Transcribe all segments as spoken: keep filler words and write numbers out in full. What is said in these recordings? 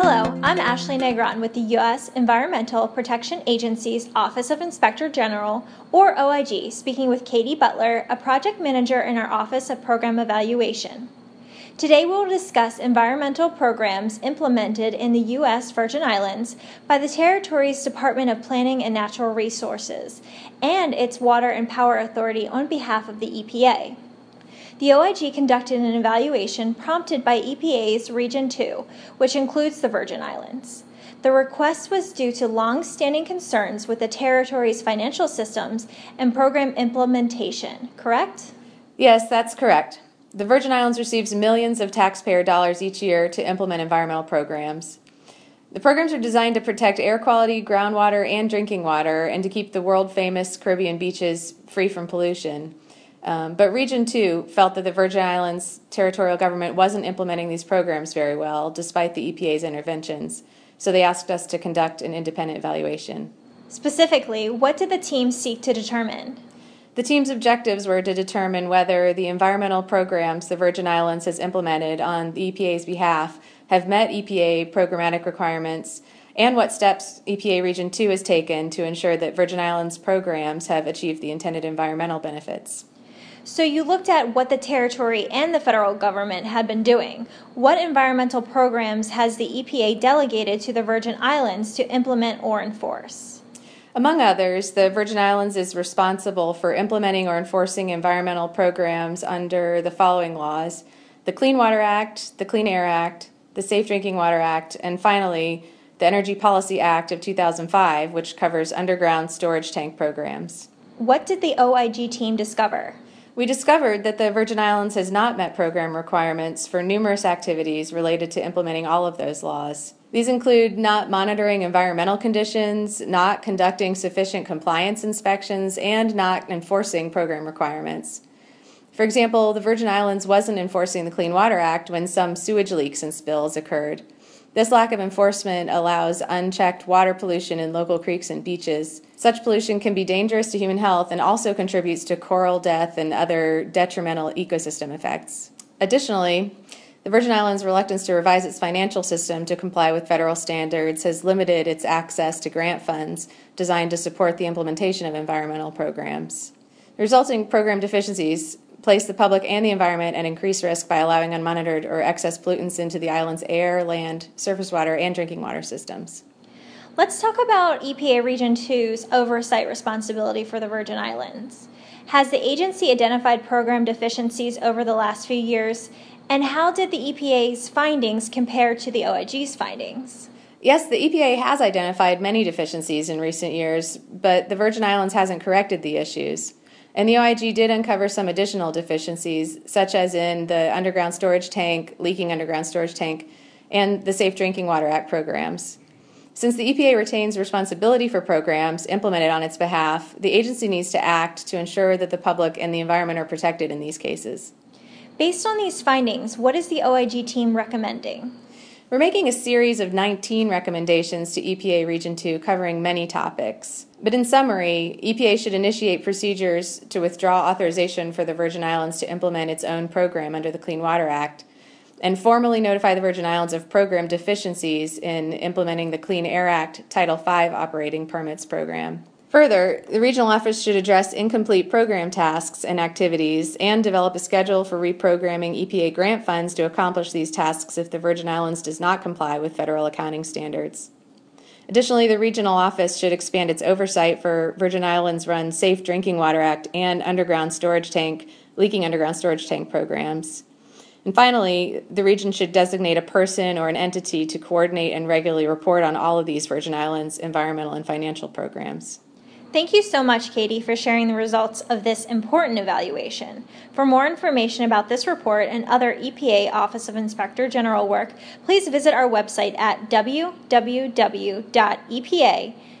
Hello, I'm Ashley Negron with the U S Environmental Protection Agency's Office of Inspector General, or O I G, speaking with Katie Butler, a project manager in our Office of Program Evaluation. Today we'll discuss environmental programs implemented in the U S Virgin Islands by the territory's Department of Planning and Natural Resources and its Water and Power Authority on behalf of the E P A. The O I G conducted an evaluation prompted by E P A's Region two, which includes the Virgin Islands. The request was due to long-standing concerns with the territory's financial systems and program implementation, correct? Yes, that's correct. The Virgin Islands receives millions of taxpayer dollars each year to implement environmental programs. The programs are designed to protect air quality, groundwater, and drinking water, and to keep the world-famous Caribbean beaches free from pollution. Um, but Region two felt that the Virgin Islands territorial government wasn't implementing these programs very well, despite the E P A's interventions, so they asked us to conduct an independent evaluation. Specifically, what did the team seek to determine? The team's objectives were to determine whether the environmental programs the Virgin Islands has implemented on the E P A's behalf have met E P A programmatic requirements, and what steps E P A Region two has taken to ensure that Virgin Islands programs have achieved the intended environmental benefits. So you looked at what the territory and the federal government had been doing. What environmental programs has the E P A delegated to the Virgin Islands to implement or enforce? Among others, the Virgin Islands is responsible for implementing or enforcing environmental programs under the following laws: the Clean Water Act, the Clean Air Act, the Safe Drinking Water Act, and finally, the Energy Policy Act of two thousand five, which covers underground storage tank programs. What did the O I G team discover? We discovered that the Virgin Islands has not met program requirements for numerous activities related to implementing all of those laws. These include not monitoring environmental conditions, not conducting sufficient compliance inspections, and not enforcing program requirements. For example, the Virgin Islands wasn't enforcing the Clean Water Act when some sewage leaks and spills occurred. This lack of enforcement allows unchecked water pollution in local creeks and beaches. Such pollution can be dangerous to human health and also contributes to coral death and other detrimental ecosystem effects. Additionally, the Virgin Islands' reluctance to revise its financial system to comply with federal standards has limited its access to grant funds designed to support the implementation of environmental programs. The resulting program deficiencies place the public and the environment at increased risk by allowing unmonitored or excess pollutants into the island's air, land, surface water, and drinking water systems. Let's talk about E P A Region two's oversight responsibility for the Virgin Islands. Has the agency identified program deficiencies over the last few years, and how did the E P A's findings compare to the O I G's findings? Yes, the E P A has identified many deficiencies in recent years, but the Virgin Islands hasn't corrected the issues. And the O I G did uncover some additional deficiencies, such as in the underground storage tank, leaking underground storage tank, and the Safe Drinking Water Act programs. Since the E P A retains responsibility for programs implemented on its behalf, the agency needs to act to ensure that the public and the environment are protected in these cases. Based on these findings, what is the O I G team recommending? We're making a series of nineteen recommendations to E P A Region two covering many topics. But in summary, E P A should initiate procedures to withdraw authorization for the Virgin Islands to implement its own program under the Clean Water Act, and formally notify the Virgin Islands of program deficiencies in implementing the Clean Air Act Title five operating permits program. Further, the regional office should address incomplete program tasks and activities and develop a schedule for reprogramming E P A grant funds to accomplish these tasks if the Virgin Islands does not comply with federal accounting standards. Additionally, the regional office should expand its oversight for Virgin Islands-run Safe Drinking Water Act and underground storage tank, leaking underground storage tank programs. And finally, the region should designate a person or an entity to coordinate and regularly report on all of these Virgin Islands environmental and financial programs. Thank you so much, Katie, for sharing the results of this important evaluation. For more information about this report and other E P A Office of Inspector General work, please visit our website at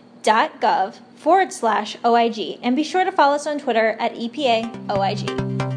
www.epa.gov forward slash OIG and be sure to follow us on Twitter at E P A O I G.